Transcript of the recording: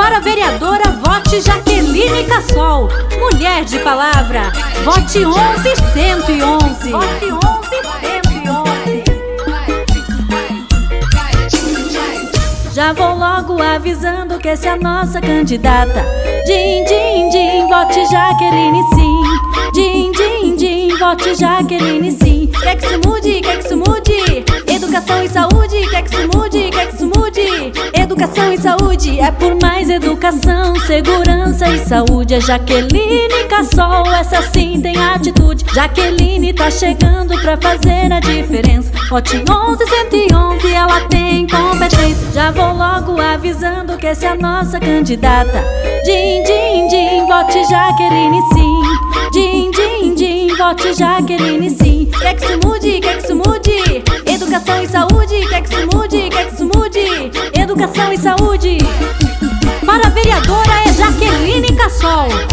Para vereadora, vote Jaqueline Cassol. Mulher de palavra, vote 11.111. Vote 11.111. Já vou logo avisando que essa é a nossa candidata. Din, din, din, vote Jaqueline sim. Din, din, din, vote Jaqueline sim. Quer que se mude, quer que se mude. Educação e saúde, quer que se mude, quer que se mude. Educação e saúde, é por mais educação, segurança e saúde. É Jaqueline Cassol, essa sim tem atitude. Jaqueline tá chegando pra fazer a diferença. Vote 11.111, ela tem competência. Já vou logo avisando que essa é a nossa candidata. Din, din, din, vote Jaqueline sim. Din, din, din, vote Jaqueline sim. Quer que se mude, quer que se mude. Educação e saúde, quer que se mude, quer que se mude. Educação e saúde. Para vereadora é Jaqueline Cassol.